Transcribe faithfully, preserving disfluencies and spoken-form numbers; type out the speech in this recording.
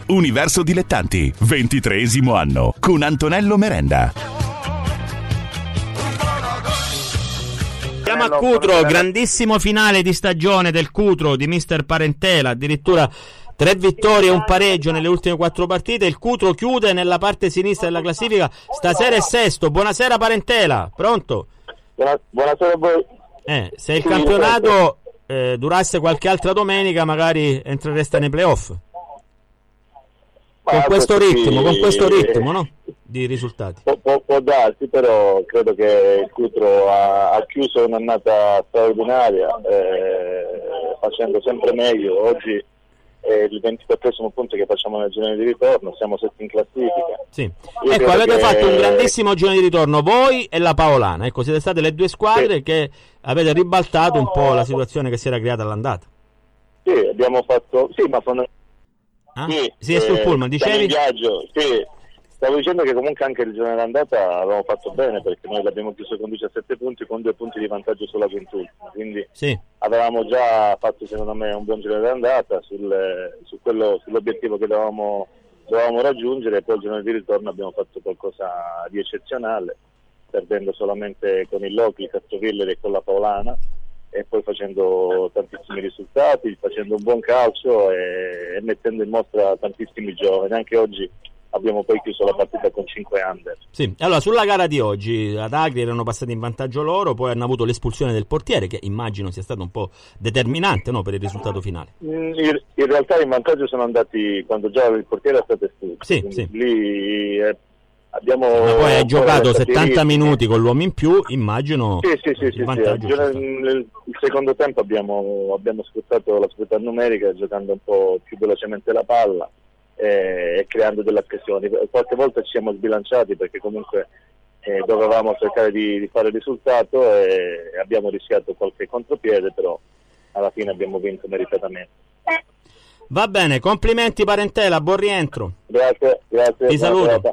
Universo Dilettanti, ventitreesimo anno, con Antonello Merenda. Siamo a Cutro, grandissimo finale di stagione del Cutro di mister Parentela, addirittura tre vittorie e un pareggio nelle ultime quattro partite. Il Cutro chiude nella parte sinistra della classifica, stasera è sesto. Buonasera Parentela, pronto? Buonasera a voi. Eh, se il campionato eh, durasse qualche altra domenica magari entrereste nei playoff. Con questo ritmo, con questo ritmo, no? Di risultati. Può, può, può darsi, però credo che il Cutro ha, ha chiuso un'annata straordinaria, eh, facendo sempre meglio. Oggi è il ventiquattresimo punto che facciamo nel girone di ritorno, siamo setti in classifica. Sì. Ecco, avete che... fatto un grandissimo girone di ritorno, voi e la Paolana. Ecco, siete state le due squadre sì. che avete ribaltato un po' la situazione che si era creata all'andata. Sì, abbiamo fatto... Sì, ma sono... Ah? Sì, sì, è sul pullman, dicevi? In viaggio, sì. Stavo dicendo che comunque anche il giorno d'andata avevamo fatto bene, perché noi l'abbiamo chiuso con diciassette punti, con due punti di vantaggio sulla quintultima, quindi sì. avevamo già fatto secondo me un buon giro d'andata sul, su quello, sull'obiettivo che dovevamo, dovevamo raggiungere, e poi il giorno di ritorno abbiamo fatto qualcosa di eccezionale, perdendo solamente con il Loki, Castrovillere e con la Paolana, e poi facendo tantissimi risultati, facendo un buon calcio e, e mettendo in mostra tantissimi giovani. Anche oggi abbiamo poi chiuso la partita con cinque under. Sì, allora sulla gara di oggi ad Agri erano passati in vantaggio loro, poi hanno avuto l'espulsione del portiere, che immagino sia stato un po' determinante, no, per il risultato finale. In, in realtà in vantaggio sono andati quando già il portiere è stato espulso. Sì, sì. Lì eh, abbiamo... Ma poi hai giocato settanta minuti con l'uomo in più, immagino. Sì, sì, sì, il sì, vantaggio sì. Nel, nel secondo tempo abbiamo, abbiamo sfruttato la sfrutta numerica, giocando un po' più velocemente la palla e, e creando delle occasioni. Qualche volta ci siamo sbilanciati perché comunque eh, dovevamo cercare di, di fare il risultato e abbiamo rischiato qualche contropiede, però alla fine abbiamo vinto meritatamente. Va bene, complimenti Parentela, buon rientro. Grazie, grazie. Ti saluto.